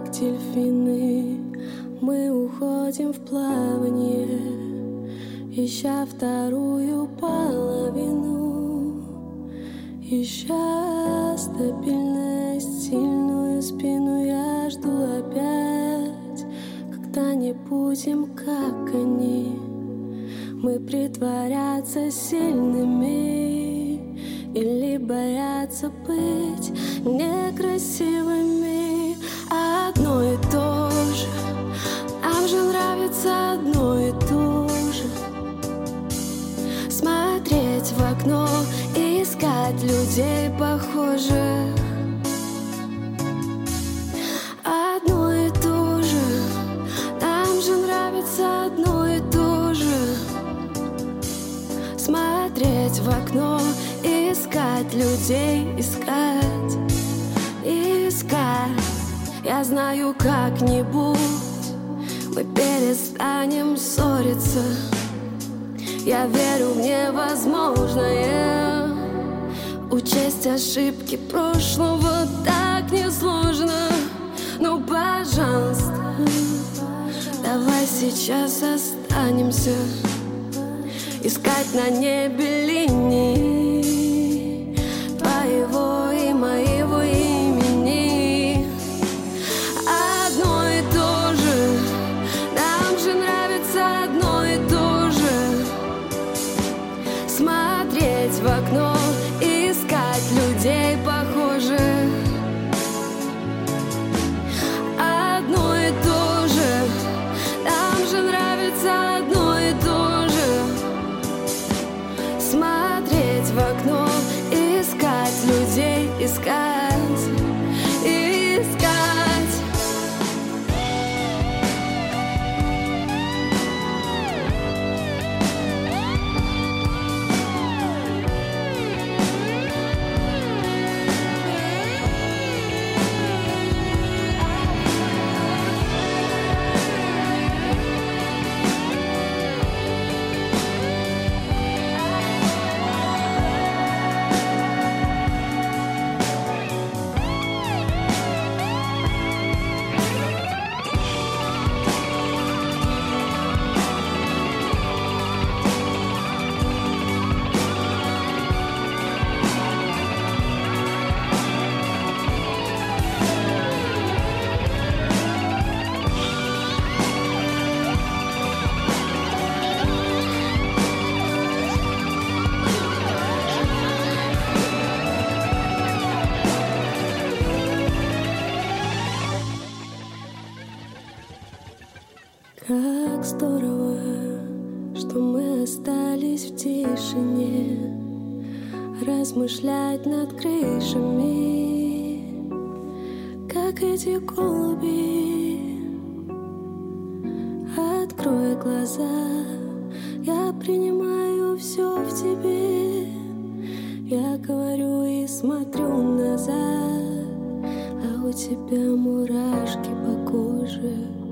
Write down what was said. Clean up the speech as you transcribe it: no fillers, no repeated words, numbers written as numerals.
как дельфины, мы уходим в плавание, ища вторую половину, ища стабильность, сильную спину. Я жду опять, когда не будем, как они. Мы притворяться сильными или бояться быть некрасивыми. Одно и то же, нам же нравится одно и то же. Смотреть в окно и искать людей похожих. Одно и то же, нам же нравится одно и то же. Смотреть в окно и искать людей, искать, искать. Я знаю, как-нибудь мы перестанем ссориться. Я верю в невозможное. Учесть ошибки прошлого так несложно. Ну, пожалуйста, давай сейчас останемся, искать на небе линии твоего и моего имени. Одно и то же, нам же нравится одно и то же. Смотреть в окно и искать людей похожих. Одно и то же, нам же нравится одно и то же. Смотреть в окно и искать людей, искать, искать. Как здорово, что мы остались в тишине, размышлять над крышами, как эти голуби. Открой глаза, я принимаю все в тебе. Я говорю и смотрю назад, а у тебя мурашки по коже.